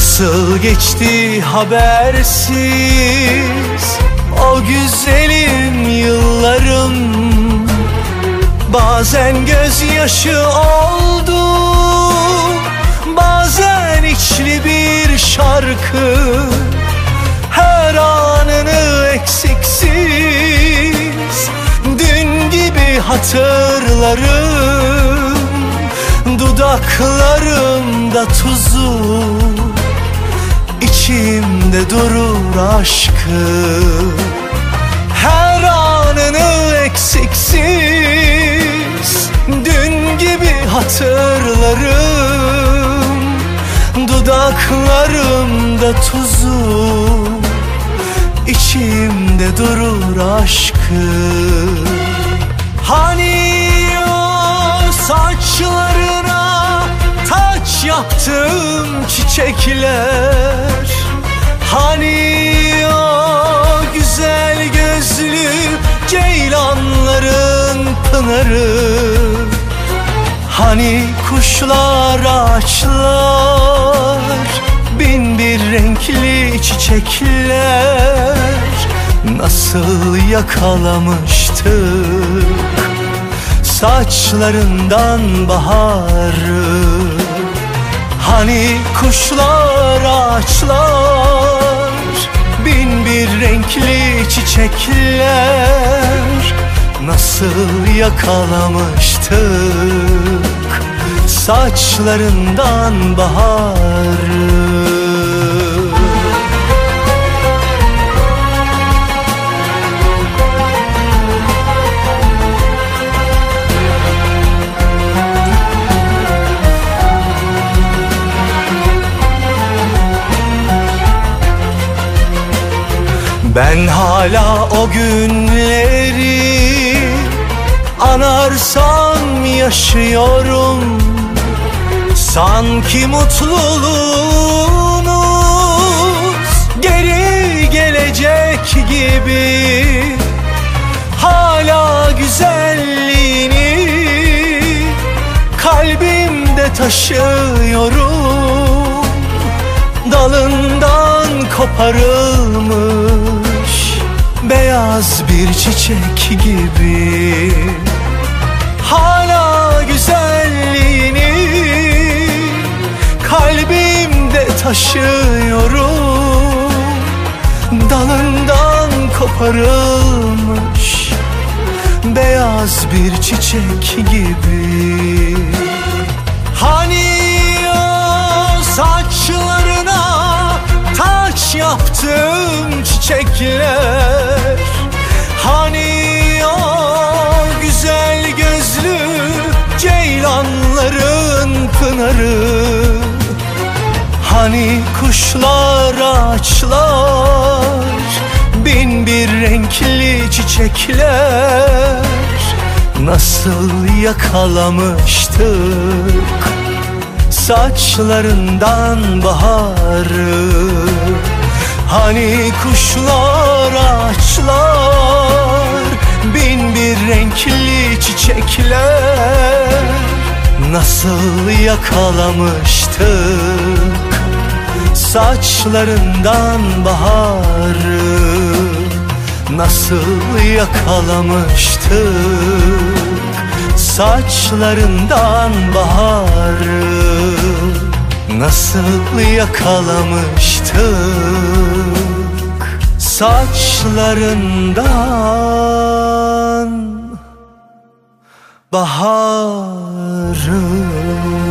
Nasıl geçti habersiz o güzelim yıllarım. Bazen gözyaşı oldu, bazen içli bir şarkı. Her anını eksiksiz dün gibi hatırlarım. Dudaklarımda tuzu, İçimde durur aşkı. Her anını eksiksiz dün gibi hatırlarım. Dudaklarımda tuzu, içimde durur aşkı. Hani o saçlarına taç yaptım çiçekler, hani o güzel gözlü ceylanların pınarı, hani kuşlar, ağaçlar, bin bir renkli çiçekler. Nasıl yakalamıştık saçlarından baharı. Hani kuşlar, ağaçlar, bin bir renkli çiçekler. Nasıl yakalamıştık saçlarından baharı. Ben hala o günleri anarsam yaşıyorum. Sanki mutluluğumuz geri gelecek gibi. Hala güzelliğini kalbimde taşıyorum. Dalından koparılmış beyaz bir çiçek gibi. Hala güzelliğini kalbimde taşıyorum. Dalından koparılmış beyaz bir çiçek gibi. Hani o saçlarına taç yaptım çiçekler, hani o güzel gözlü ceylanların pınarı, hani kuşlar, ağaçlar, bin bir renkli çiçekler. Nasıl yakalamıştık saçlarından baharı. Hani kuşlar, ağaçlar, bin bir renkli çiçekler. Nasıl yakalamıştık saçlarından baharı. Nasıl yakalamıştık saçlarından baharı. Nasıl yakalamıştık saçlarından baharı.